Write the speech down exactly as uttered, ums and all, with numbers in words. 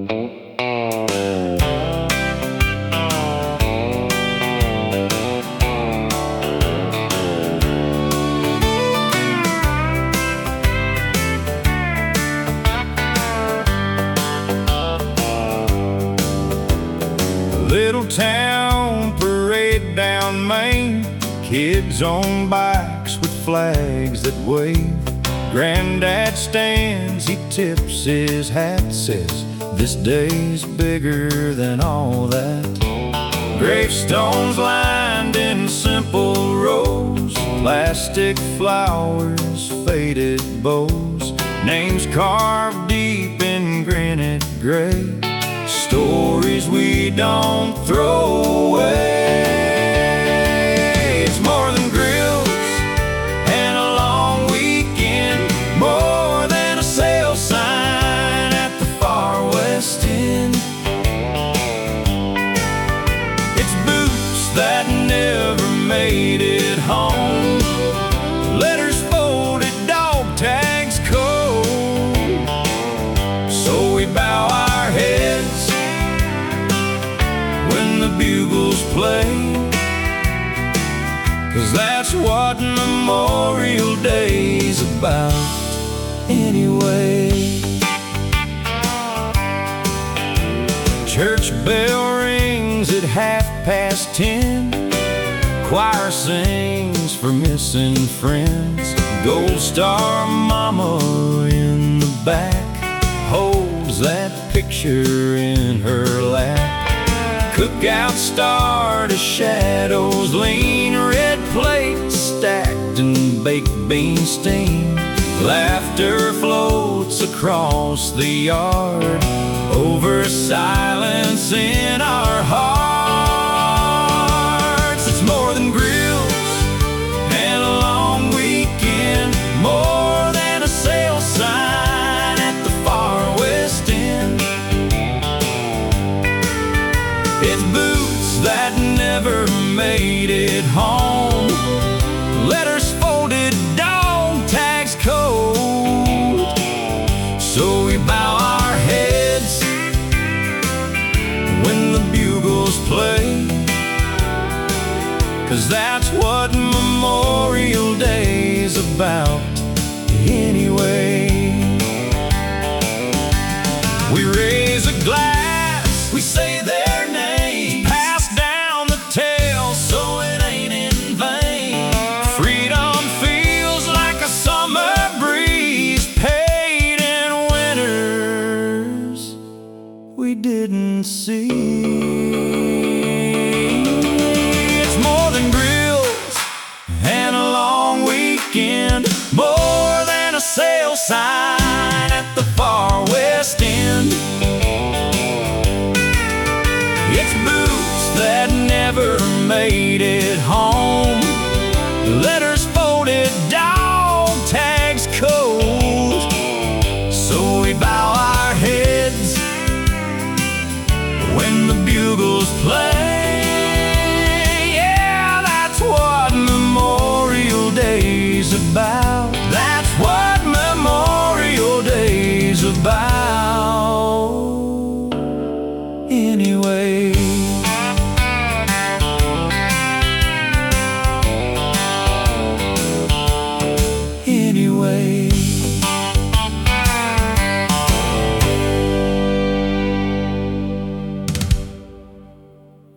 Little town parade down Main, kids on bikes with flags that wave. Granddad stands, he tips his hat, says, "This day's bigger than all that." Gravestones lined in simple rows, plastic flowers, faded bows, names carved deep in granite gray, stories we don't throw away. It's more than grills and a long weekend, more than a sale sign at the far west end. It's boots that never made it home, letters folded, dog tags cold. So we bow our heads when the bugles play, 'cause that's what Memorial Day's about anyway. Church bell rings at half past ten, choir sings for missing friends. Gold Star Mama in the back holds that picture in her lap. Cookout start as shadows lean, red plates stacked and baked bean steam. Laughter floats across the yard over silence in our hearts. It's more than grills and a long weekend, more than a sale sign at the far west end. It's boots that never made it home, letters folded, dog tags cold. So we bow our heads when the bugles play, 'cause that's what Memorial Day's about anyway. We raise a glass, we say their name, pass down the tale so it ain't in vain. Freedom feels like a summer breeze, paid in winters we didn't see. It's more than grills and a long weekend, more than a sale sign at the far west end. It's boots that never made it home, letters folded, dog tags cold. So we bow our heads when the bugles play,